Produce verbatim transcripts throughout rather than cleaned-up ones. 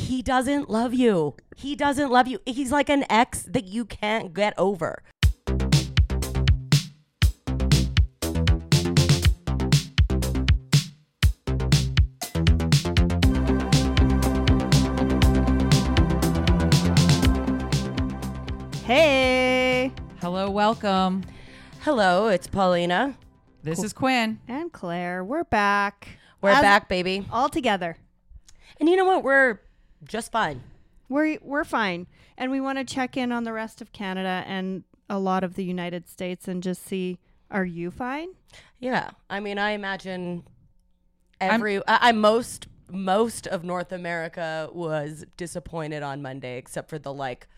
he doesn't love you. He doesn't love you. He's like an ex that you can't get over. Hey. Hello, welcome. Hello, it's Paulina. This is Quinn. And Claire. We're back. We're As- back, baby. all together. And you know what? We're just fine. We're we're fine. And we want to check in on the rest of Canada and a lot of the United States and just see, are you fine? Yeah. I mean, I imagine every I, I most most of North America was disappointed on Monday, except for the like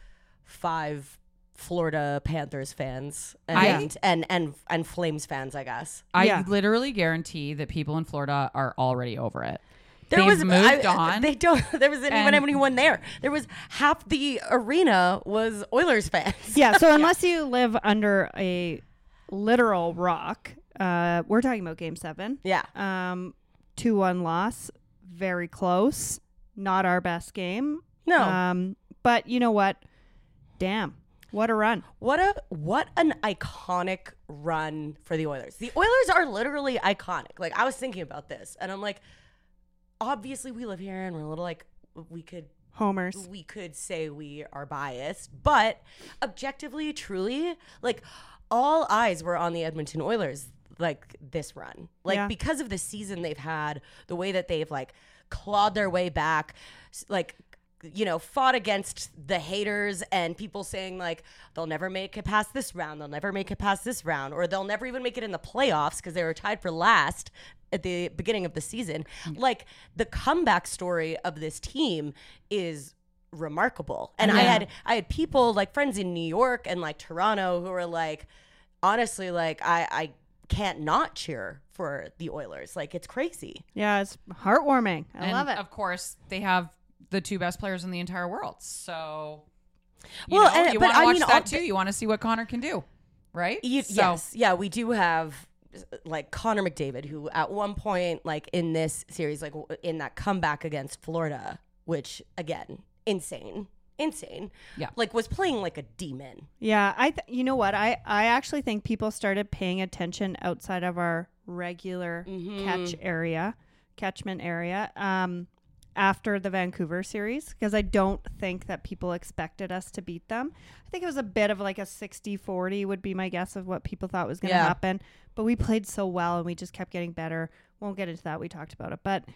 five Florida Panthers fans and I- and, and and and Flames fans, I guess. I Yeah. literally guarantee that people in Florida are already over it. There They've was moved I, on. They don't. There wasn't even And- anyone there. There was half the arena was Oilers fans. Yeah, so unless you live under a literal rock, uh, we're talking about game seven. Yeah. Um, two one loss. Very close. Not our best game. No. Um, but you know what? Damn. What a run. What a what an iconic run for the Oilers. The Oilers are literally iconic. Like, I was thinking about this, and I'm like, obviously we live here, and we're a little like we could Homers. we could say we are biased, but objectively, truly, like all eyes were on the Edmonton Oilers like this run. Like Yeah. because of the season they've had, the way that they've like clawed their way back, s- like you know, fought against the haters and people saying like they'll never make it past this round, they'll never make it past this round, or they'll never even make it in the playoffs because they were tied for last at the beginning of the season. Like the comeback story of this team is remarkable. And I Yeah. had I had people like friends in New York and like Toronto who were like, honestly, like I I can't not cheer for the Oilers. Like it's crazy. Yeah, it's heartwarming. I and love it. Of course, they have the two best players in the entire world. So, you Well, know, and- you but want to I watch mean, that all- too. You want to see what Connor can do, right? You, So- Yes, yeah, we do have like Connor McDavid, who at one point, like in this series, like w- in that comeback against Florida, which again, insane, insane. Yeah. like was playing like a demon. Yeah, I th- you know what? I I actually think people started paying attention outside of our regular Mhm. catch area, catchment area, um, after the Vancouver series, because I don't think that people expected us to beat them. I think it was a bit of like a sixty forty would be my guess of what people thought was going to Yeah. happen. But we played so well and we just kept getting better. Won't get into that. We talked about it. But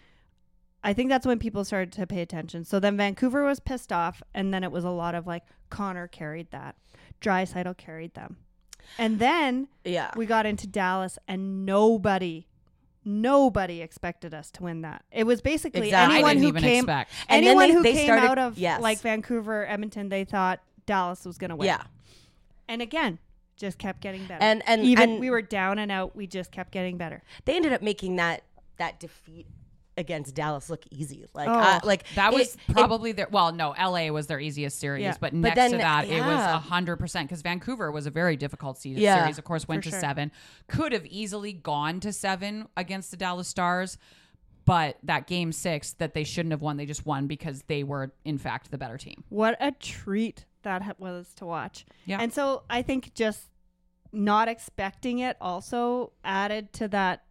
I think that's when people started to pay attention. So then Vancouver was pissed off, and then it was a lot of like Connor carried that, Draisaitl carried them, and then Yeah, we got into Dallas, and nobody, nobody expected us to win that. It was basically Exactly. I anyone didn't who even came, expect. And then anyone they- who they came started- out of yes. like Vancouver, Edmonton, they thought Dallas was going to win. yeah, And again, just kept getting better. and and even and we were down and out, we just kept getting better. they ended up making that that defeat against Dallas look easy. Like, Oh, I, like That was it- it- probably their, well, no, L A was their easiest series, Yeah. but But next then, to that, it was yeah. one hundred percent because Vancouver was a very difficult se- Yeah, series. Of course, went for to sure. seven. Could have easily gone to seven against the Dallas Stars, but that game six that they shouldn't have won, they just won because they were, in fact, the better team. What a treat that ha- was to watch. Yeah. And so I think just not expecting it also added to that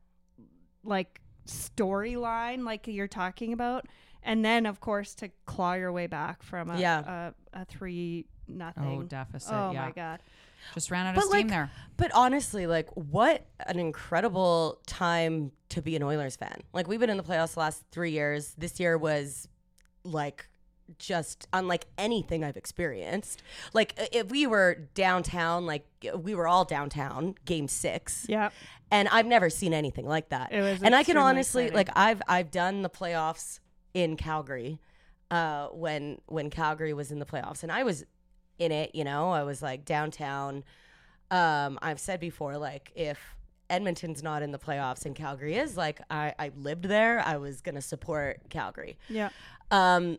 like storyline like you're talking about. And then of course to claw your way back from a Yeah. a, a three nothing. Oh, deficit. Oh yeah. my god. Just ran out But of steam like, there. but honestly, like, what an incredible time to be an Oilers fan. Like, we've been in the playoffs the last three years. This year was like just unlike anything I've experienced. Like, i- if we were downtown, like we were all downtown, game six. Yeah. And I've never seen anything like that. It was and I can extremely honestly, exciting. like, I've I've done the playoffs in Calgary, uh, when when Calgary was in the playoffs, and I was in it. You know, I was like downtown. Um, I've said before, like, if Edmonton's not in the playoffs and Calgary is, like, I I lived there, I was gonna support Calgary. Yeah. Um,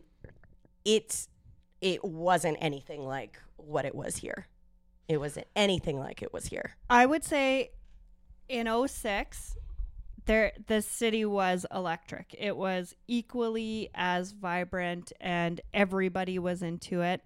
it it wasn't anything like what it was here. It wasn't anything like it was here. I would say in oh six there the city was electric. It was equally as vibrant and everybody was into it.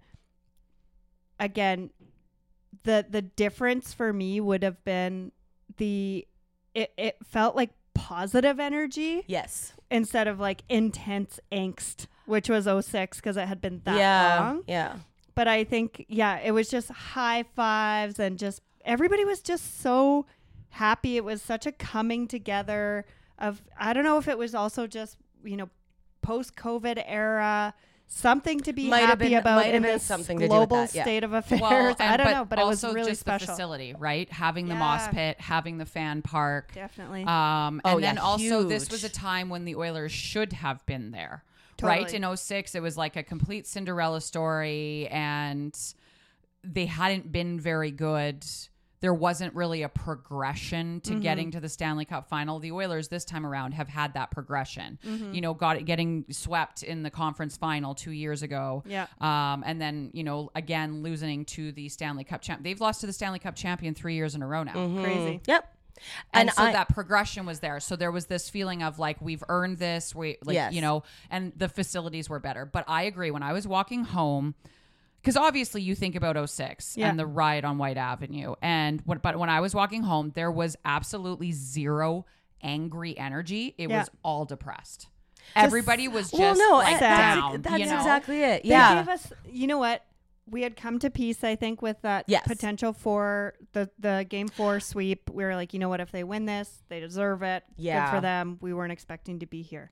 Again, the the difference for me would have been the it, it felt like positive energy Yes. instead of like intense angst, which was oh six because it had been that yeah. long. Yeah. But I think, yeah, it was just high fives and just everybody was just so happy. It was such a coming together of, I don't know if it was also just, you know, post-COVID era, something to be Might have happy been- about might have in been this something to do with global that, yeah. state of affairs. Well, I and- don't know, but it was also really just special. the facility, right? Having the moss Yeah. pit, having the fan park. Definitely. Um, Oh, and then yeah, also this huge. was a time when the Oilers should have been there, right? Totally. In oh six, it was like a complete Cinderella story and they hadn't been very good. There wasn't really a progression to Mm-hmm. getting to the Stanley Cup final. The Oilers this time around have had that progression. Mm-hmm. You know, got getting swept in the conference final two years ago. Yeah. Um, and then, you know, again, losing to the Stanley Cup champ. They've lost to the Stanley Cup champion three years in a row now. Crazy. Yep. And, And so I- that progression was there. So there was this feeling of like, we've earned this. We like, Yes. you know, and the facilities were better. But I agree. When I was walking home, because obviously you think about oh six Yeah. and the riot on White Avenue. And what, but when I was walking home, there was absolutely zero angry energy. It Yeah. was all depressed. Everybody was just well, no, like I- that's, down. that's you know? exactly it. They Yeah. gave us, you know what? We had come to peace, I think, with that Yes. potential for the, the game four sweep. We were like, you know what? If they win this, they deserve it. Yeah. Good for them. We weren't expecting to be here.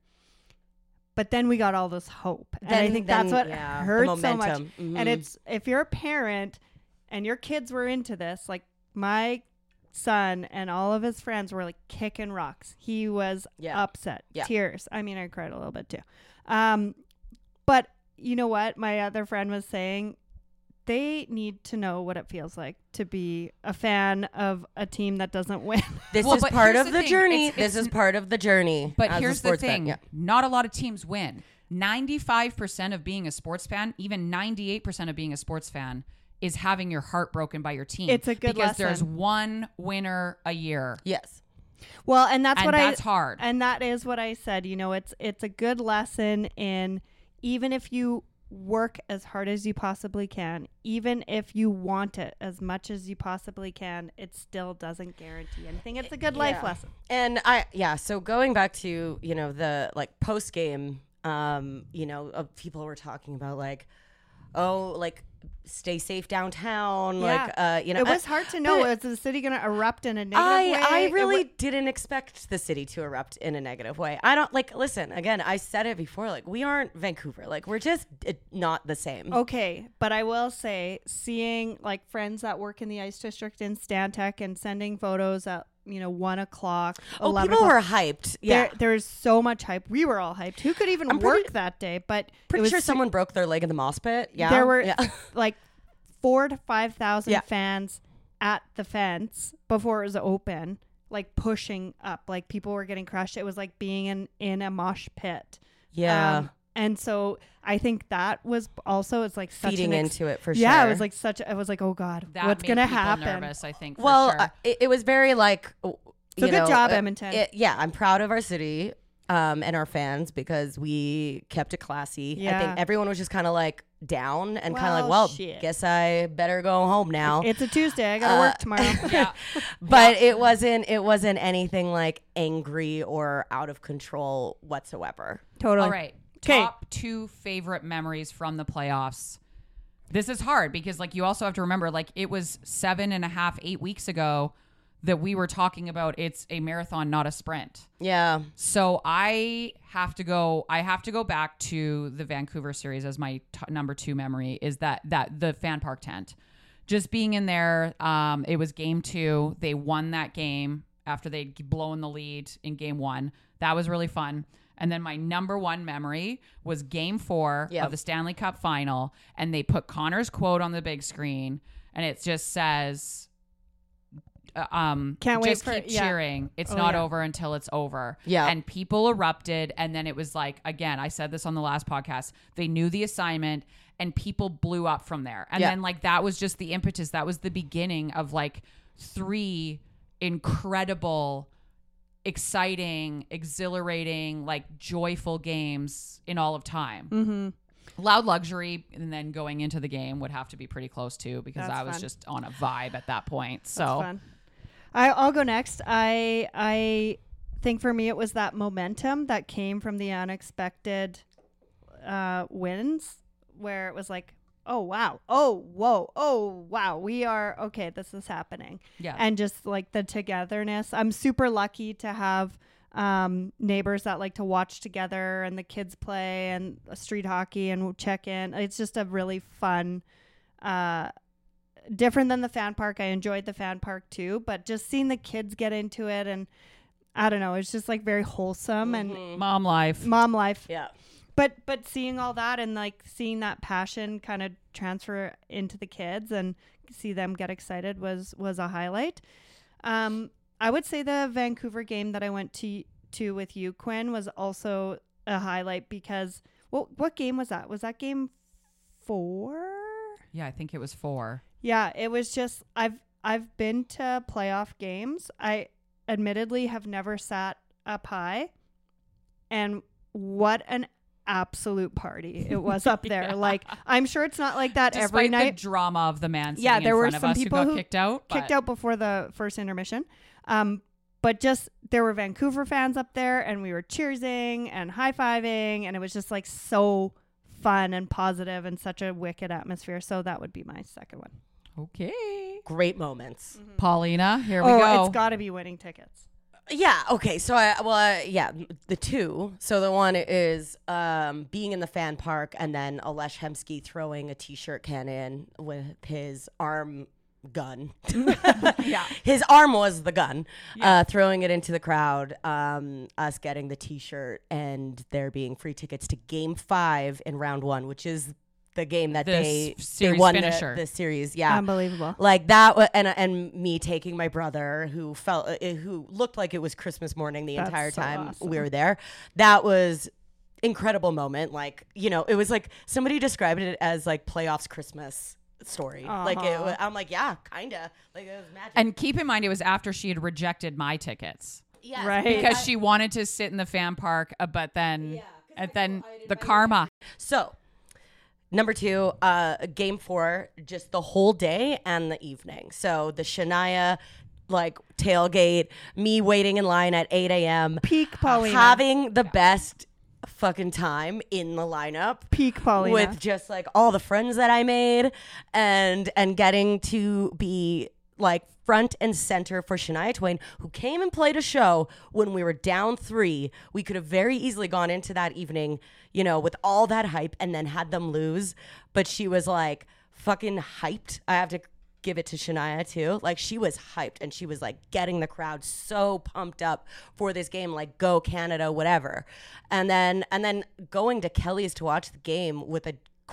But then we got all this hope. And Then- I think then, that's what yeah, the hurt so much. momentum. And Mhm. it's, if you're a parent and your kids were into this, like my son and all of his friends were like kicking rocks. He was Yeah. upset, Yeah. tears. I mean, I cried a little bit too. Um, but you know what? My other friend was saying they need to know what it feels like to be a fan of a team that doesn't win. This Well, is but part here's of the the, thing. journey. It's- this it's- is part of the journey. But as a here's the sports fan. thing. Yeah. Not a lot of teams win. ninety-five percent of being a sports fan, even ninety-eight percent of being a sports fan, is having your heart broken by your team. It's a good because there's lesson. one winner a year. Yes. Well, and that's And what that's I hard. And that is what I said. You know, it's it's a good lesson in even if you work as hard as you possibly can, even if you want it as much as you possibly can, it still doesn't guarantee anything. It's a good life Yeah. lesson. And I, yeah, so going back to, you know, the like post game, um, you know, uh, people were talking about like, oh, like stay safe downtown. Like, uh, you know, it was I, hard to know. but Is the city going to erupt in a negative I, way? I It really wa- didn't expect the city to erupt in a negative way. I don't like, listen, again, I said it before, like we aren't Vancouver. Like we're just uh, not the same. Okay, but I will say, seeing like friends that work in the ice district in Stantec and sending photos at you know one o'clock, Oh, eleven people o'clock, were hyped. Yeah. There, there's so much hype. We were all hyped. Who could even I'm work pretty- that day? But it Pretty was sure su- someone broke their leg in the moss pit. Yeah. There were Yeah. like four to five thousand Yeah. fans at the fence before it was open, like pushing up. Like people were getting crushed. It was like being in in a mosh pit. yeah. Um, and so I think that was also it's like such Feeding an ex- into it for yeah, sure. it was like such. I was like, oh god, That what's made gonna people happen? nervous, I think. For well, sure. uh, it, it was very like. w- So you good know, job, uh, Edmonton. it- yeah, I'm proud of our city um, and our fans because we kept it classy. I Yeah. think everyone was just kind of like down and kind of Well, like, well, shit. guess I better go home now. It's a Tuesday. I gotta Uh, work tomorrow. yeah. but it wasn't. It wasn't anything like angry or out of control whatsoever. Totally. All right. 'Kay. Top two favorite memories from the playoffs. This is hard because, like, you also have to remember, like, it was seven and a half, eight weeks ago that we were talking about it's a marathon, not a sprint. Yeah. So I have to go. I have to go back to the Vancouver series as my t- number two memory. Is that that the fan park tent, just being in there. Um, it was game two. They won that game after they'd blown the lead in game one. That was really fun. And then my number one memory was game four Yep. of the Stanley Cup final, and they put Connor's quote on the big screen, and it just says. Uh, um Can't wait just for- keep yeah. cheering. It's Oh, not yeah. over until it's over. Yeah. And people erupted, and then it was like, again, I said this on the last podcast, they knew the assignment and people blew up from there. And Yeah. then like that was just the impetus. That was the beginning of like three incredible exciting, exhilarating, like joyful games in all of time. Mm-hmm. Loud Luxury, and then going into the game would have to be pretty close too, because That's I was fun. just on a vibe at that point. That's So fun. I, I'll go next. I I think for me it was that momentum that came from the unexpected uh, wins, where it was like, oh wow, oh whoa, oh wow, we are okay. This is happening, yeah, and just like the togetherness. I'm super lucky to have um, neighbors that like to watch together, and the kids play and street hockey and check in. It's just a really fun. Uh, different than the fan park. I enjoyed the fan park too, but just seeing the kids get into it, and I don't know, it's just like very wholesome and Mhm. mom life. mom life. Yeah. But but seeing all that and like seeing that passion kind of transfer into the kids and see them get excited was was a highlight. Um, I would say the Vancouver game that I went to to with you, Quinn, was also a highlight because what what game was that? Was that game four? Yeah, I think it was four. Yeah, it was just I've I've been to playoff games. I admittedly have never sat up high, and what an absolute party it was up there. Yeah. Like, I'm sure it's not like that Despite every night. the drama of the man sitting Yeah, there in were front of some us people who got who kicked out. Kicked but- out before the first intermission. Um, but just there were Vancouver fans up there, and we were cheersing and high-fiving, and it was just like so fun and positive and such a wicked atmosphere. So that would be my second one. Okay. Great moments. Paulina, here we Oh, go. it's got to be winning tickets. Yeah. Okay. So I well uh, yeah the two. So the one is um, being in the fan park and then Alesh Hemsky throwing a t-shirt cannon with his arm gun. Yeah. His arm was the gun. Uh, throwing it into the crowd. Um, us getting the t-shirt and there being free tickets to Game Five in round one, which is the game that The they s- they series won the, finisher. the series. Yeah. Unbelievable. Like that, wa- and and me taking my brother, who felt uh, who looked like it was Christmas morning the That's entire so time awesome. we were there. That was incredible moment. Like, you know, it was like somebody described it as like playoffs Christmas story. Like it, Uh-huh. wa- I'm like, yeah, kinda. Like it was magic. And keep in mind, it was after she had rejected my tickets yes, Right. because she wanted to sit in the fan park, uh, but then, Yeah, 'cause and I- then I didn't the buy karma. So, number two, uh, game four, just the whole day and the evening. So the Shania, like tailgate, me waiting in line at eight a.m. Peak Paulina. having the best fucking time in the lineup Peak Paulina. with just like all the friends that I made and and getting to be like front and center for Shania Twain, who came and played a show when we were down three. We could have very easily gone into that evening, you know, with all that hype and then had them lose. But she was like fucking hyped. I have to give it to Shania too. Like she was hyped and she was like getting the crowd so pumped up for this game, like go Canada, whatever. And then and then going to Kelly's to watch the game with a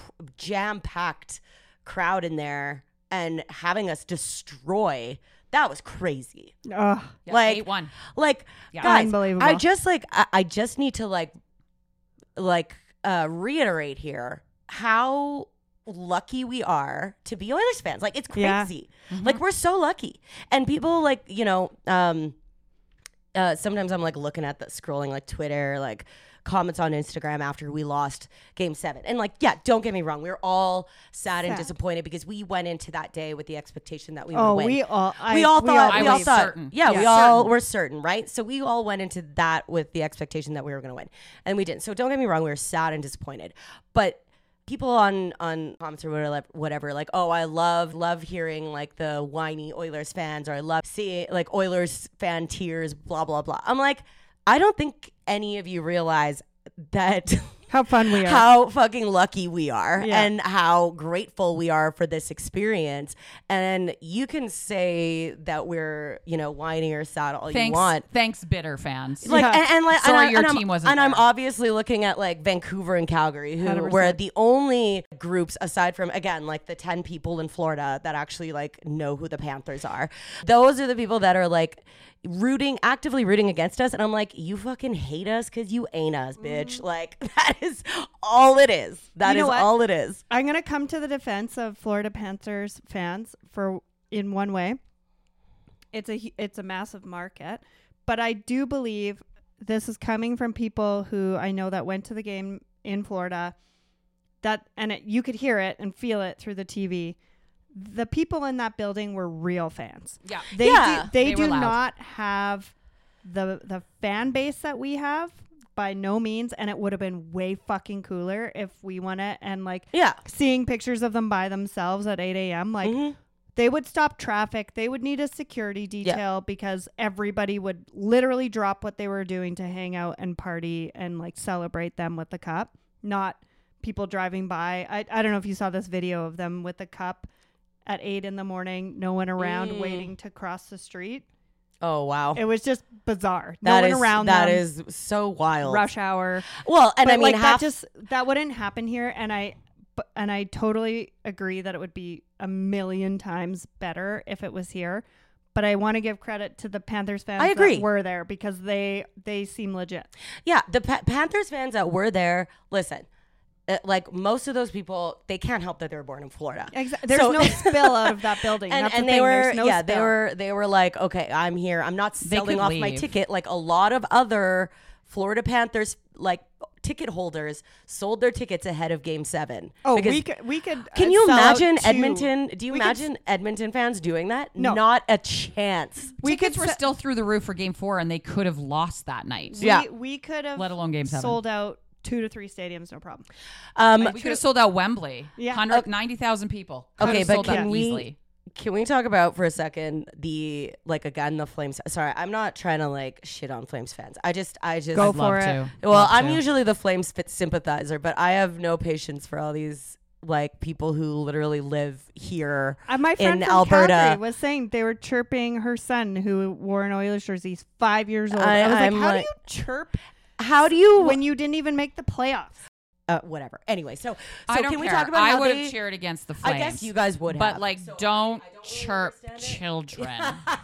jam-packed crowd in there and having us destroy, that was crazy. Ugh. Yeah, like eight one. like Yeah. guys, Unbelievable. I just like I, I just need to like like uh reiterate here how lucky we are to be Oilers fans. Like it's Yeah. crazy. Like we're so lucky. And people like, you know, um uh sometimes I'm like looking at the scrolling like Twitter, like comments on Instagram after we lost game seven. And like, yeah, don't get me wrong. We were all sad, and Sad. disappointed because we went into that day with the expectation that we Oh, would win. we all. I, we all thought I we all was thought certain. yeah, Yeah. we all Certain. were certain, right? So we all went into that with the expectation that we were going to win, and we didn't. So don't get me wrong, we were sad and disappointed. But people on on comments or whatever, whatever like, oh, I love love hearing like the whiny Oilers fans, or I love seeing like Oilers fan tears, blah blah blah. I'm like, I don't think any of you realize that How fun we are. how fucking lucky we are, Yeah. and how grateful we are for this experience. And you can say that we're, you know, whiny or sad all Thanks, you want. thanks, bitter fans. Like Yeah. and, and like Sorry and I- your and I'm- team wasn't and I'm there. obviously looking at like Vancouver and Calgary, who one hundred percent. were the only groups aside from, again, like the ten people in Florida that actually like know who the Panthers are. Those are the people that are like rooting, actively rooting against us. And I'm like, you fucking hate us because you ain't us, bitch. Like that is all it is. That You is know what? all it is. I'm gonna come to the defense of Florida Panthers fans for in one way. It's a hu- it's a massive market, but I do believe this is coming from people who I know that went to the game in Florida, that, and it, you could hear it and feel it through the T V. The people in that building were real fans. Yeah. They Yeah. do, they, They do were loud. not have the the fan base that we have, by no means, and it would have been way fucking cooler if we won it. And like Yeah. seeing pictures of them by themselves at eight a.m. like Mhm. they would stop traffic. They would need a security detail because everybody would literally drop what they were doing to hang out and party and like celebrate them with the cup, not people driving by. I, I don't know if you saw this video of them with the cup at eight in the morning, no one around Mm. waiting to cross the street. Oh, wow. It was just bizarre. No That one is around that them. is so wild. Rush hour. Well, and But I mean, like half, that just that wouldn't happen here, and I but, and I totally agree that it would be a million times better if it was here. But I want to give credit to the Panthers fans I agree. that were there because they they seem legit. yeah, the pa- Panthers fans that were there. Listen, uh, like most of those people, they can't help that they were born in Florida. Exactly. There's So- no spill out of that building. And, That's and the they thing. were, There's no yeah, they spill. were, they were like, okay, I'm here. I'm not They selling could off my leave. ticket. Like a lot of other Florida Panthers, like ticket holders, sold their tickets ahead of Game Seven. Oh, because we could we could. Can uh, you sell out imagine two- Edmonton? Do you we could s- imagine Edmonton fans doing that? No. Not a chance. We Tickets could were se- still through the roof for Game Four, and they could have lost that night. We, Yeah. we could have Let alone Game Seven. sold out two to three stadiums, no problem. Um, We could have sold out Wembley. Yeah. one hundred ninety thousand people. Could Okay, have but sold out can we- easily. Can we talk about for a second the like again the Flames? Sorry, I'm not trying to like shit on Flames fans. I just I just Go I'd for love it. to. Well, Love I'm to. usually the Flames fit sympathizer, but I have no patience for all these like people who literally live here. Uh, my friend In from Alberta. Calgary was saying they were chirping her son who wore an Oilers jersey. He's five years old. I- I, was like, I'm how like- do you chirp How do you? when you didn't even make the playoffs? uh, whatever. Anyway, so so I don't can we care. talk about I how would they? have cheered against the I Flames. guess you guys would But have. like, So I- don't I don't really chirp understand it. children.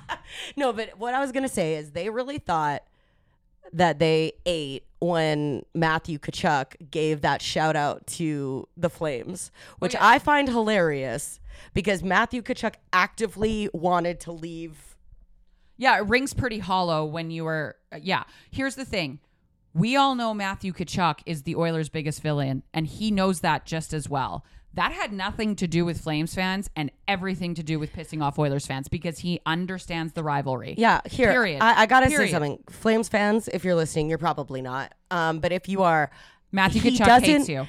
No, but what I was gonna say is they really thought that they ate when Matthew Tkachuk gave that shout out to the Flames, which yeah. I find hilarious because Matthew Tkachuk actively wanted to leave. Yeah, it rings pretty hollow when you were. Uh, yeah, here's the thing. We all know Matthew Tkachuk is the Oilers' biggest villain, and he knows that just as well. That had nothing to do with Flames fans and everything to do with pissing off Oilers fans because he understands the rivalry. Yeah, here. Period. I, I gotta Period. say something. Flames fans, if you're listening, you're probably not. Um, but if you are, Matthew He Tkachuk doesn't- hates you.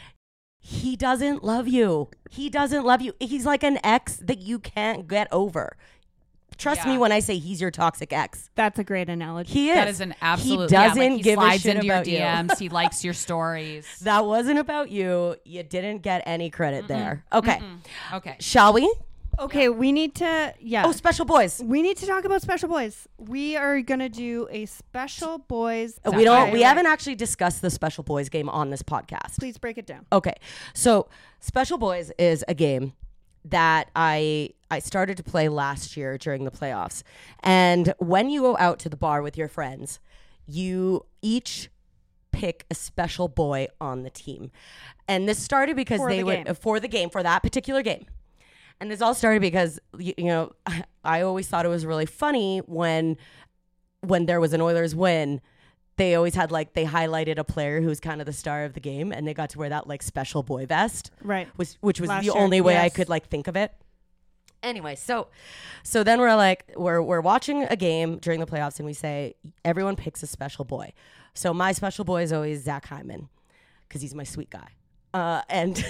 he doesn't love you. He doesn't love you. He's like an ex that you can't get over. Trust Yeah. me when I say he's your toxic ex. That's a great analogy. He is. That is an absolute. He yeah, doesn't like he give a slides shit into your about you. D Ms. He likes your stories. That wasn't about you. You didn't get any credit there. Okay. Okay. Shall we? Okay, we need to. Yeah. Oh, special boys. we need to talk about special boys. We are gonna do a special boys. Uh, We don't. Right, We right. haven't actually discussed the special boys game on this podcast. Please break it down. Okay. So, Special Boys is a game that I I started to play last year during the playoffs. And when you go out to the bar with your friends, you each pick a special boy on the team. And this started because For they the would game. for the game for that particular game. And this all started because you, you know, I always thought it was really funny when when there was an Oilers win, they always had like they highlighted a player who was kind of the star of the game, and they got to wear that like special boy vest, Right. which which was Last the year, only way I yes. could like think of it. Anyway, so so then we're like we're we're watching a game during the playoffs, and we say everyone picks a special boy. So my special boy is always Zach Hyman because he's my sweet guy. Uh, and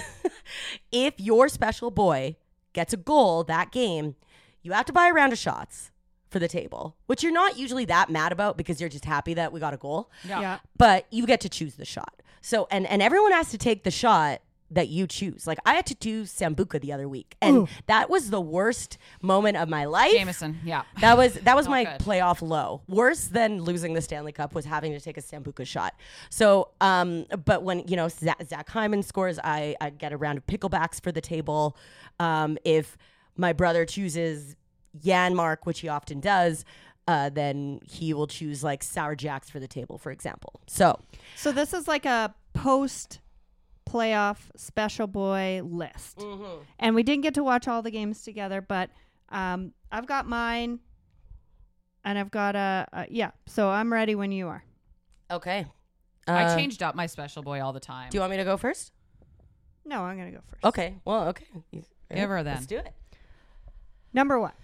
if your special boy gets a goal that game, you have to buy a round of shots for the table, which you're not usually that mad about because you're just happy that we got a goal. Yeah. Yeah. But you get to choose the shot. So and and everyone has to take the shot that you choose. Like I had to do Sambuca the other week, and Ooh. that was the worst moment of my life. Jameson. Yeah. That was that was Not my good. playoff low. Worse than losing the Stanley Cup was having to take a Sambuca shot. So, um, but when you know Zach, Zach Hyman scores, I I get a round of picklebacks for the table. Um, if my brother chooses Janmark, which he often does, uh, then he will choose like Sour Jacks for the table, for example. So, So this is like a post playoff special boy list. And we didn't get to watch all the games together, but um, I've got mine and I've got a, a yeah. So I'm ready when you are. Okay. I Uh, changed up my special boy all the time. Do you want me to go first? No, I'm gonna go first. Okay. Well, okay. You- Give her then. Let's do it. Number one,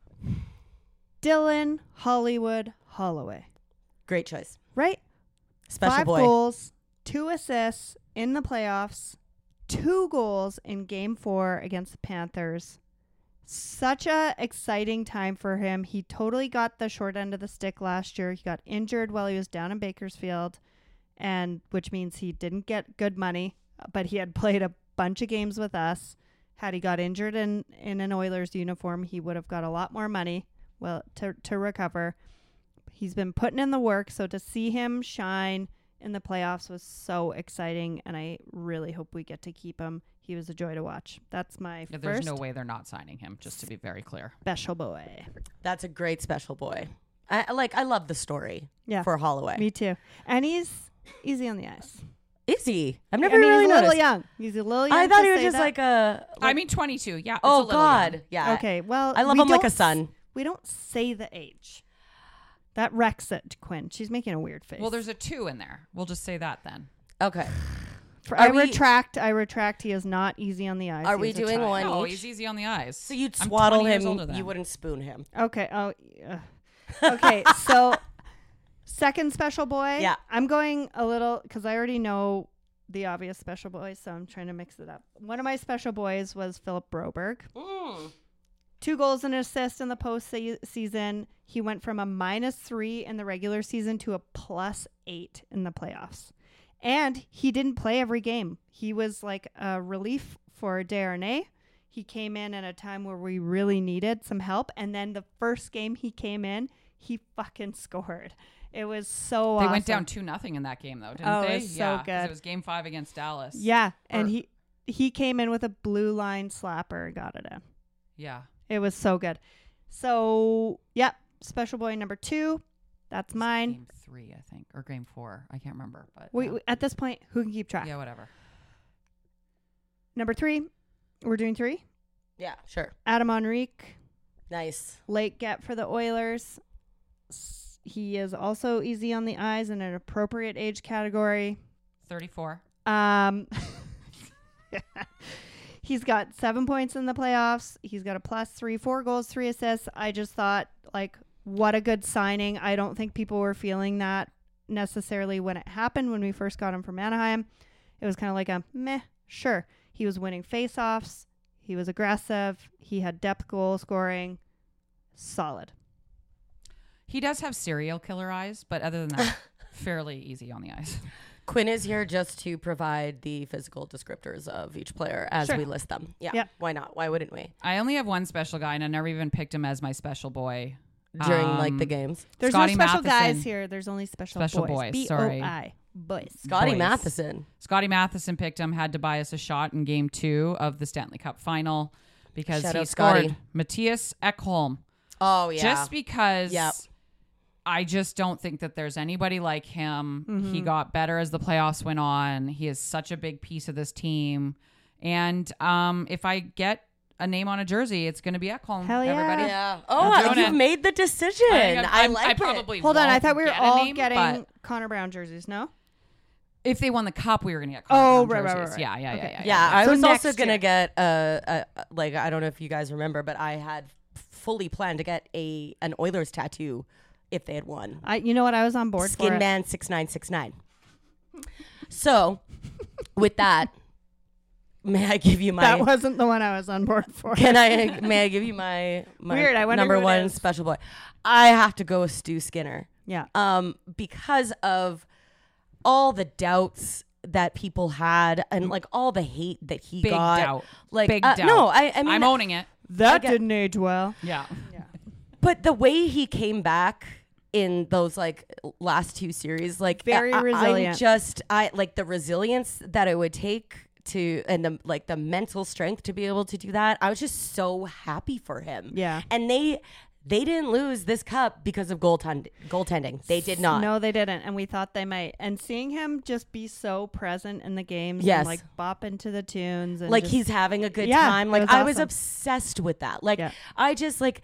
Dylan Hollywood Holloway. Great choice. Right? Special Five boy. goals, two assists in the playoffs, two goals in Game Four against the Panthers. Such a exciting time for him. He totally got the short end of the stick last year. He got injured while he was down in Bakersfield, and which means he didn't get good money, but he had played a bunch of games with us. Had he got injured in, in an Oilers uniform, he would have got a lot more money well to to recover. He's been putting in the work, so to see him shine in the playoffs was so exciting, and I really hope we get to keep him. He was a joy to watch. That's my Yeah, there's first no way they're not signing him, just to be very clear. special boy. That's a great special boy. I I like. I love the story. Yeah. For Holloway. Me too. And he's easy on the ice. Is he? I've never I mean, really he's a noticed. little young. He's a little young. I thought to he was say just that. like a. I like- mean, twenty-two. Yeah. It's oh a little God. young. Yeah. Okay, well, I love we him like a don't son. s- We don't say the age. That wrecks it, Quinn. She's making a weird face. Well, there's a two in there. We'll just say that then. Okay. For, are I we- retract. I retract. He is not easy on the ice. Are He we is a doing child. one No, each? he's easy on the eyes. So you'd I'm swaddle twenty years older him. than You him. wouldn't spoon him. Okay. Oh, uh, okay. So, second special boy. Yeah. I'm going a little because I already know the obvious special boys, so I'm trying to mix it up. One of my special boys was Philip Broberg. Mm. Two goals and an assist in the postseason. He went from a minus three in the regular season to a plus eight in the playoffs. And he didn't play every game. He was like a relief for Darnay. He came in at a time where we really needed some help. And then the first game he came in, he fucking scored. It was so They awesome. went down two nothing in that game though, didn't Oh, it they? was so yeah, 'cause good. It was game five against Dallas. Yeah. And Or- he, he came in with a blue line slapper and got it in. Yeah. It was so good. So, yep. Special boy number two. That's mine. Game three, I think, or game four. I can't remember. But Wait, yeah. wait, at this point, who can keep track? yeah, whatever. Number three. We're doing three. Yeah. Sure. Adam Henrique. Nice. Late get for the Oilers. S- He is also easy on the eyes in an appropriate age category. Thirty-four. Um, he's got seven points in the playoffs. He's got a plus three, four goals, three assists. I just thought, like, what a good signing. I don't think people were feeling that necessarily when it happened when we first got him from Anaheim. It was kind of like a meh, sure. He was winning faceoffs. He was aggressive. He had depth goal scoring. Solid. He does have serial killer eyes, but other than that, fairly easy on the ice. Quinn is here just to provide the physical descriptors of each player as Sure. we list them. Yeah. Yep. Why not? Why wouldn't we? I only have one special guy, and I never even picked him as my special boy. During like the Um, games. There's Scotty no special Matheson. guys here. There's only special, Special boys. boys, B O sorry. I. Boys. Scotty boys. Matheson. Scotty Matheson picked him, had to buy us a shot in game two of the Stanley Cup final because Shout he out scored Scotty. Matthias Ekholm. Oh yeah. Just because Yep. I just don't think that there's anybody like him. Mm-hmm. He got better as the playoffs went on. He is such a big piece of this team. And um, if I get a name on a jersey, it's going to be Ekholm. Hell yeah. Everybody. yeah. Oh, I'm uh, doing you've it. made the decision. I, I, think I'm- I'm- like I it. probably Hold on. I won't thought we were get a all name, getting but Connor Brown jerseys, no? if they won the cup, we were going to get Oh, Connor Brown right, right, jerseys. right, Yeah, yeah, right. yeah, Okay. yeah, Yeah, I So was also next gonna year. get a, a, a like I don't know if you guys remember, but I had fully planned to get a an Oilers tattoo if they had won. I, you know what? I was on board for Skin it. Man six nine six nine. So, with that, may I give you my? That wasn't the one I was on board for. Can I? May I give you my, my Weird, I wonder number who it one is. special boy? I have to go with Stu Skinner. Yeah. Um, because of all the doubts that people had and like all the hate that he Big got. doubt. Like Big uh, doubt. No, I, I mean, I'm owning it. That get- didn't age well. Yeah. but the way he came back in those like last two series, like Very I, I- resilient. I'm just I like the resilience that it would take to and the like the mental strength to be able to do that. I was just so happy for him. Yeah. And they they didn't lose this cup because of goaltend- goaltending. They did not. No, they didn't. And we thought they might. And seeing him just be so present in the games Yes. and like bop into the tunes and like just- he's having a good Yeah, time. it Like was I was awesome. obsessed with that. Like Yeah. I just like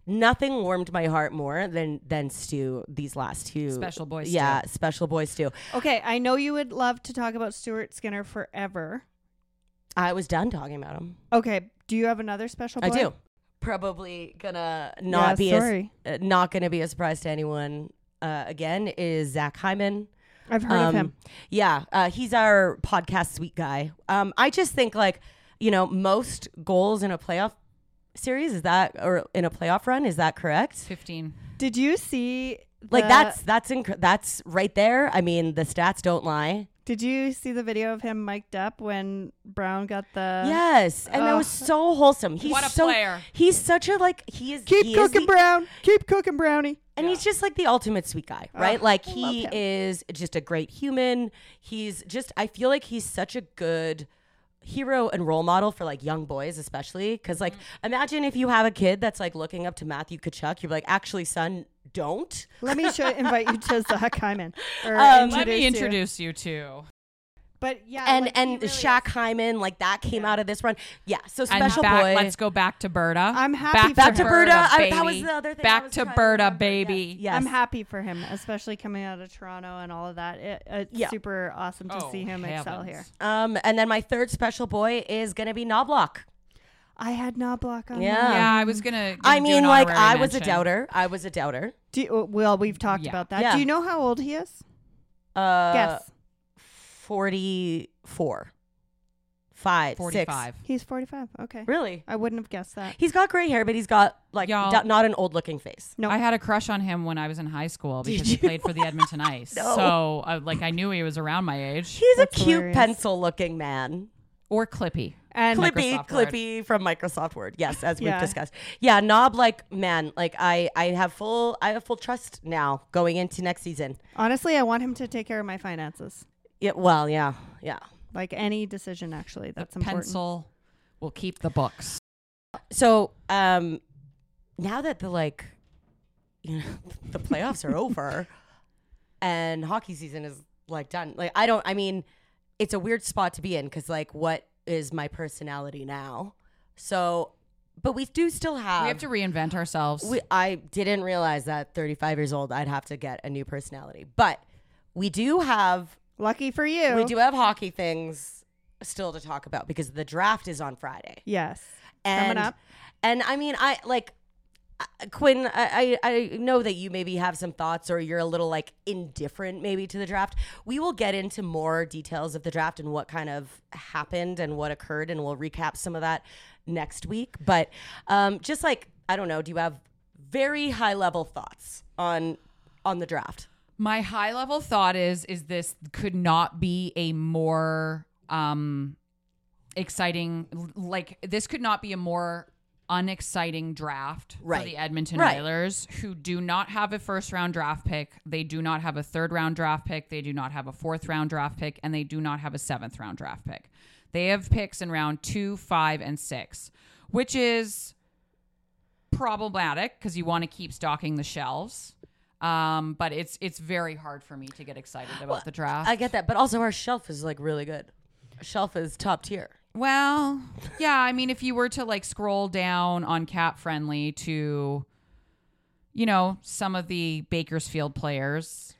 nothing warmed my heart more than than Stu these last two Special Boy Stu. Yeah, Special Boy Stu. Okay, I know you would love to talk about Stuart Skinner forever. I was done talking about him. Okay, do you have another special boy? I do. Probably gonna not Yeah, be sorry. as, uh, not gonna be a surprise to anyone. Uh, again, is Zach Hyman. I've heard of Um, him. Yeah, uh, he's our podcast sweet guy. Um, I just think like, you know, most goals in a playoff series is that, or in a playoff run, is that correct? fifteen. Did you see Like the- that's that's inc- that's right there. I mean, the stats don't lie. Did you see the video of him mic'd up when Brown got the Yes, and that was Ugh. so wholesome. He's What a so, player. He's such a like he is. Keep he is cooking, the- Brown. Keep cooking, Brownie. And he's just like the ultimate sweet guy, right? Ugh, like I he love him. is just a great human. He's just, I feel like he's such a good hero and role model for like young boys, especially. Because like, imagine if you have a kid that's like looking up to Matthew Kachuk, you're like, actually, son, don't. Let me show, invite you to Zach Hyman. Or Um, Let me you. introduce you to. But yeah, And like, he and really Shaq is. Hyman, like that came Yeah. out of this run. Yeah. So And special back, boy. let's go back to Berta. I'm happy back for Back to him. Berta. I- baby. that was the other thing. I Back was to trying Berta, remember. baby. Yes. yes. I'm happy for him, especially coming out of Toronto and all of that. It, it's Yeah. super awesome to Oh, see him excel here. heavens. Um, and then my third special boy is gonna be Knobloch. I had Knobloch on. Yeah. mine. Yeah, I was gonna. gonna I do mean, an like honorary I was a mention. doubter. I was a doubter. Do you, well, we've talked Yeah. about that. Yeah. Do you know how old he is? Uh, Guess. forty-four. Five, six. forty-five. He's forty-five. Okay. Really? I wouldn't have guessed that. He's got gray hair, but he's got like Y'all- d- not an old looking face. No. I had a crush on him when I was in high school Did because he you? played for the Edmonton Ice. No. So, uh, like, I knew he was around my age. He's That's a cute hilarious. pencil looking man. Or Clippy. And Clippy, Microsoft Word. Clippy from Microsoft Word. Yes, as Yeah. we've discussed. Yeah, Knob, like man, like I, I have full, I have full trust now going into next season. honestly, I want him to take care of my finances. Yeah, well, yeah, yeah. Like any decision, actually, that's the important. pencil will keep the books. So, um, now that the like, you know, the playoffs are over, and hockey season is like done. Like, I don't. I mean, it's a weird spot to be in because, like, what is my personality now? So, but we do still have. we have to reinvent ourselves. We, I didn't realize that thirty-five years old, I'd have to get a new personality. But we do have Lucky for you. we do have hockey things still to talk about because the draft is on Friday. Yes. And, Coming up. And I mean, I like uh, Quinn. I, I I know that you maybe have some thoughts or you're a little like indifferent maybe to the draft. We will get into more details of the draft and what kind of happened and what occurred, and we'll recap some of that next week. But um, just like I don't know, do you have very high level thoughts on on the draft? My high level thought is is this could not be a more um exciting like this could not be a more unexciting draft Right. for the Edmonton Right. Oilers, who do not have a first round draft pick. They do not have a third round draft pick. They do not have a fourth round draft pick, and they do not have a seventh round draft pick. They have picks in round two, five, and six, which is problematic because you want to keep stocking the shelves. Um, but it's it's very hard for me to get excited about Well, the draft. I get that, but also our shelf is like really good. Our shelf is top tier. Well, yeah, I mean, if you were to like scroll down on Cap Friendly to, you know, some of the Bakersfield players,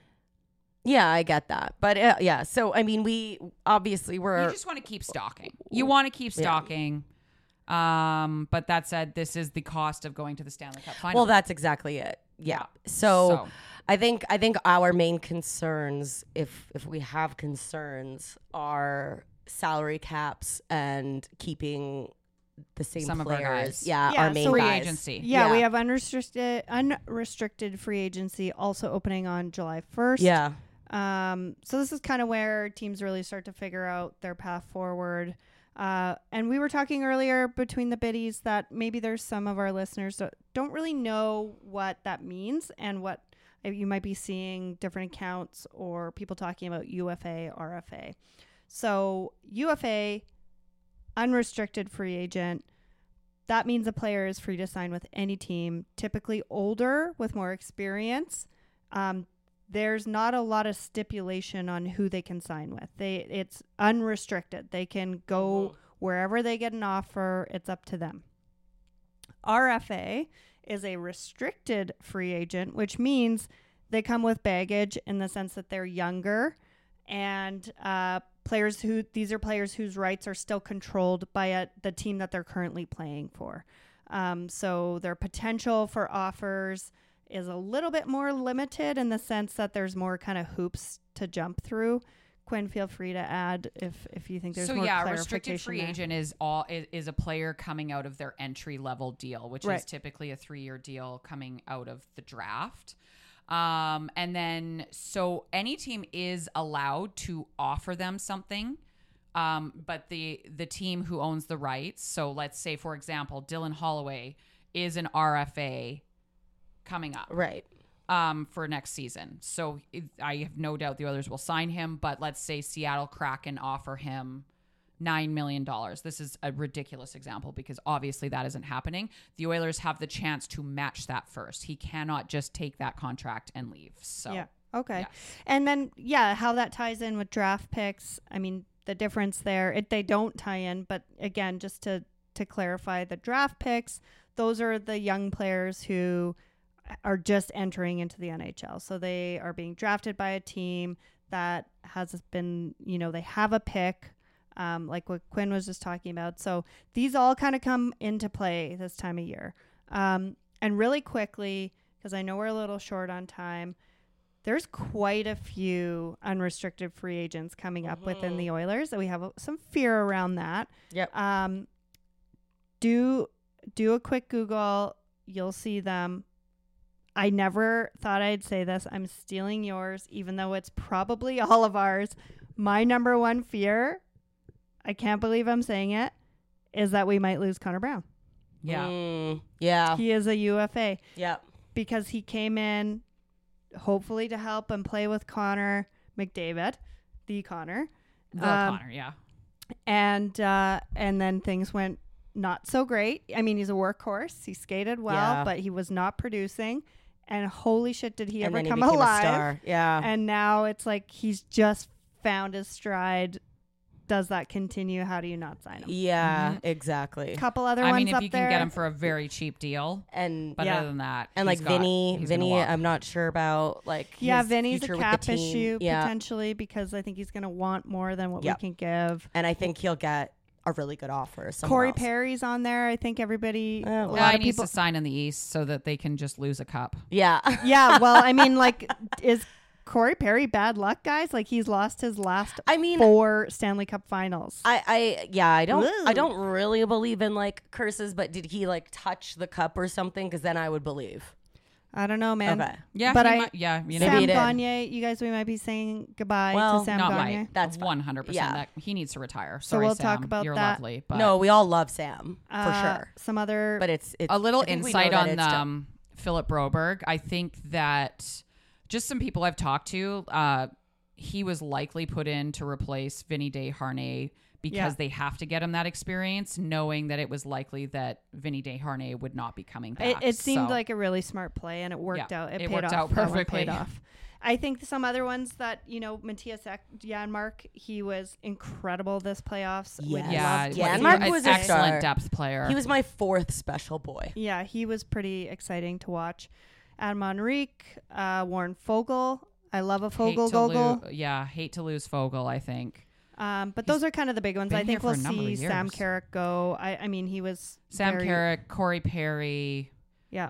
Yeah, I get that. But uh, yeah, so I mean, we obviously were. you just want to keep stocking. You want to keep Yeah. stocking. Um, but that said, this is the cost of going to the Stanley Cup final. well, that's exactly it. Yeah. Yeah. So, So- I think I think our main concerns, if if we have concerns, are salary caps and keeping the same Some of our players. guys. Yeah, Yeah, our main so free guys. agency. Yeah, Yeah. we have unrestricted unrestricted free agency also opening on July first. Yeah. Um, so this is kind of where teams really start to figure out their path forward. Uh, and we were talking earlier between the biddies that maybe there's some of our listeners that don't really know what that means and what you might be seeing different accounts or people talking about U F A, R F A. So U F A, unrestricted free agent. That means a player is free to sign with any team, typically older with more experience. Um, there's not a lot of stipulation on who they can sign with. They it's unrestricted. They can go Mhm. wherever they get an offer. It's up to them. R F A is a restricted free agent, which means they come with baggage in the sense that they're younger and uh, players who these are players whose rights are still controlled by a, the team that they're currently playing for. Um, so their potential for offers is a little bit more limited in the sense that there's more kind of hoops to jump through. Quinn, feel free to add if if you think there's so more yeah, clarification. restricted free there. agent is all is, is a player coming out of their entry level deal, which Right. is typically a three year deal coming out of the draft. Um, and then so any team is allowed to offer them something. Um, but the the team who owns the rights, so let's say for example, Dylan Holloway is an R F A coming up. Right. Um, for next season. So it, I have no doubt the Oilers will sign him, but let's say Seattle Kraken offer him nine million dollars. This is a ridiculous example because obviously that isn't happening. The Oilers have the chance to match that first. He cannot just take that contract and leave. So Yeah. Okay. yes. And then, yeah, how that ties in with draft picks. I mean, the difference there, it, they don't tie in, but again, just to, to clarify the draft picks, those are the young players who are just entering into the N H L. So they are being drafted by a team that has been, you know, they have a pick, um, like what Quinn was just talking about. So these all kind of come into play this time of year. Um, and really quickly, because I know we're a little short on time, there's quite a few unrestricted free agents coming up Mhm. within the Oilers. So we have a, some fear around that. Yep. Um, do do a quick Google. You'll see them. I never thought I'd say this. I'm stealing yours, even though it's probably all of ours. My number one fear, I can't believe I'm saying it, is that we might lose Connor Brown. Yeah. Mm, yeah. He is a U F A Yep. because he came in hopefully to help and play with Connor McDavid, the Connor. The Um, Connor, yeah. And uh, and then things went not so great. I mean, he's a workhorse. He skated well, Yeah. but he was not producing. And holy shit, did he And ever then he come became a alive? star. Yeah. And now it's like he's just found his stride. Does that continue? How do you not sign him? Yeah, Mhm. exactly. A couple other I ones mean, if up you there. can get him for a very cheap deal, And but Yeah. other than that, and like he's got- Vinny, he's gonna Vinny, walk. I'm not sure about like yeah, his Vinny's future a with the cap team. issue Yeah, potentially because I think he's going to want more than what Yep. we can give. and I think he'll get a really good offer. somewhere Corey else. Perry's on there. I think everybody, Oh, a well. lot Guy of needs people. to sign in the East so that they can just lose a cup. Yeah, Yeah, well, I mean, like, is Corey Perry bad luck, guys? Like, he's lost his last I mean, four Stanley Cup finals. I, I, yeah, I don't, I Ooh. don't really believe in like curses, but did he like touch the cup or something? Because then I would believe. I don't know, man. Okay, Yeah, But he I- might, yeah, you know, Maybe Sam he did. Gagne, you guys, we might be saying goodbye Well, to Sam not Gagne. might. That's fine. one hundred percent. Yeah. That he needs to retire. So Sorry, we'll talk Sam. about You're that. lovely, but no, we all love Sam for Uh, sure, Some other. but it's, it's a little I think we know insight that on it's still- um, Philip Broberg. I think that just some people I've talked to, uh, he was likely put in to replace Vinny Desharnais because Yeah. they have to get him that experience, knowing that it was likely that Vinny Desharnais would not be coming it, back. it seemed So, like a really smart play, and it worked Yeah, out. It, it paid worked off. out That one perfectly. Paid off. I think some other ones that, you know, Matthias Ek- Janmark, he was incredible this playoffs. Would Yes. yeah, love Yeah, what and he Mark had was to a say. star. excellent depth player. He was my fourth special boy. Yeah, he was pretty exciting to watch. Adam Henrique, uh, Warren Fogle. I love a Hate Fogle to Gogol. lo- yeah, hate to lose Fogel. I think Um, but He's those are kind of the big ones. been I think here we'll for a number see of Sam years. Carrick go. I, I mean, he was Sam very, Carrick, Corey Perry. Yeah,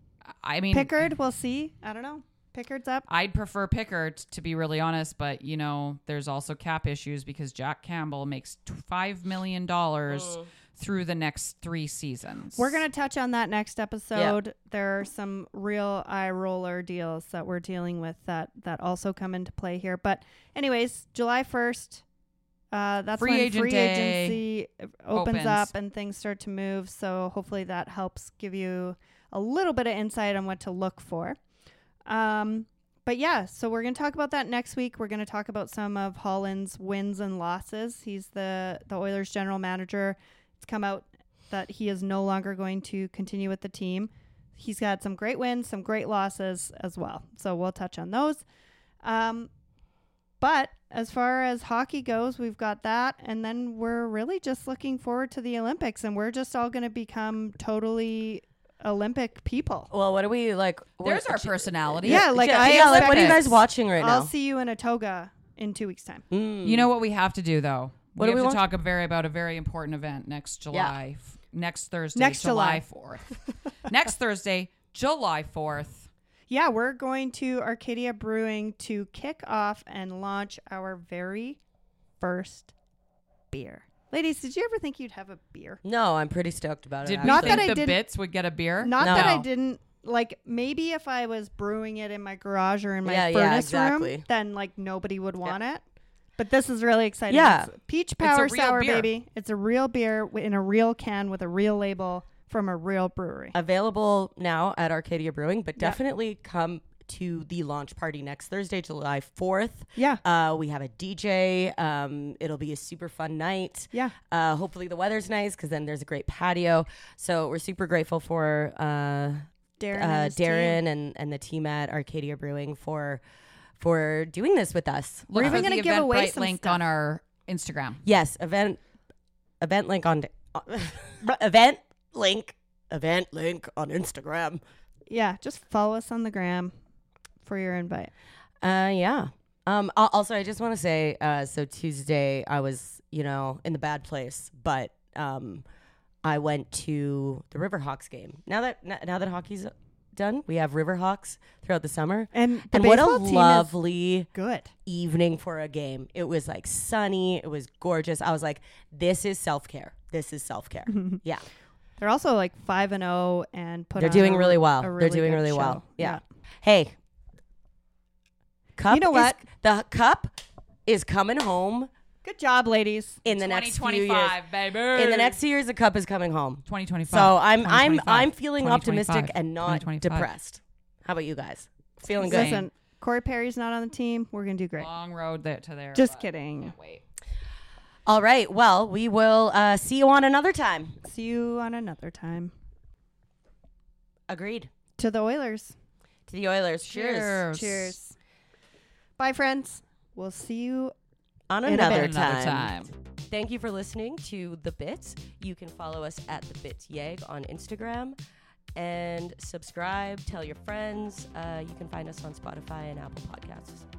I mean, Pickard. We'll see. I don't know. Pickard's up. I'd prefer Pickard, to be really honest, but you know, there's also cap issues because Jack Campbell makes t- five million dollars Mm. through the next three seasons. We're gonna touch on that next episode. There are some real eye roller deals that we're dealing with that that also come into play here. But anyways, July first. Uh, that's Free when agent free day agency opens, opens. up and things start to move. So hopefully that helps give you a little bit of insight on what to look for. Um, but yeah, so we're going to talk about that next week. We're going to talk about some of Holland's wins and losses. He's the, the Oilers general manager. It's come out that he is no longer going to continue with the team. He's got some great wins, some great losses as well. So we'll touch on those. Um, but as far as hockey goes, we've got that. And then we're really just looking forward to the Olympics. And we're just all going to become totally Olympic people. Well, what do we like? There's what- our personality. Yeah, like yeah, I yeah, like, what are you expect guys watching right I'll now? see you in a toga in two weeks' time. Mm. You know what we have to do though? What we do have we to want? talk a very about a very important event next July, f- next Thursday, Next July July. fourth. Next Thursday, July fourth. Yeah, we're going to Arcadia Brewing to kick off and launch our very first beer. Ladies, did you ever think you'd have a beer? No, I'm pretty stoked about it. Did we Not actually. that think I the didn't- bits would get a beer? Not No. that I didn't like. Maybe if I was brewing it in my garage or in my Yeah, yeah, furnace exactly. room, then like nobody would want it. But this is really exciting. Yeah. It's peach a power real sour, beer. baby. It's a real beer wi- in a real can with a real label from a real brewery. Available now at Arcadia Brewing, but Yep. definitely come to the launch party next Thursday, July fourth. Yeah. Uh, we have a D J. Um, it'll be a super fun night. Yeah. Uh, hopefully the weather's nice because then there's a great patio. So we're super grateful for uh, Darren, uh, and his Darren team. and, and the team at Arcadia Brewing for for doing this with us. Look We're even for the gonna give away Eventbrite some link stuff. on our Instagram. Yes, event event link on uh, event link event link on Instagram. Yeah, just follow us on the gram for your invite. Uh, yeah. Um. al- Also, I just want to say, uh, so Tuesday I was, you know, in the bad place, but um, I went to the Riverhawks game. Now that n- now that hockey's done, we have Riverhawks throughout the summer, And the and what a baseball team is lovely good. evening for a game. It was like sunny. It was gorgeous. I was like, this is self care. This is self care. Yeah, They're also like five and zero and put. they're on doing a- really well. a They're doing good really well. show. Yeah. Hey, cup. You know is- what? the cup is coming home Good job, ladies. in the next few years. baby. In the next few years, the cup is coming home. twenty twenty-five. So I'm I'm twenty twenty-five, I'm feeling twenty optimistic twenty-five, and not twenty twenty-five. depressed. How about you guys? Feeling good. Same. Listen, Corey Perry's not on the team. We're gonna do great. Long road there to there. Just but kidding. can't Wait. All right. Well, we will uh, see you on another time. See you on another time. Agreed. To the Oilers. To the Oilers. Cheers. Cheers. Cheers. Bye, friends. We'll see you. On In a another, bit. time. Another time. Thank you for listening to The Bits. You can follow us at The Bits Yeg on Instagram and subscribe. Tell your friends. Uh, you can find us on Spotify and Apple Podcasts.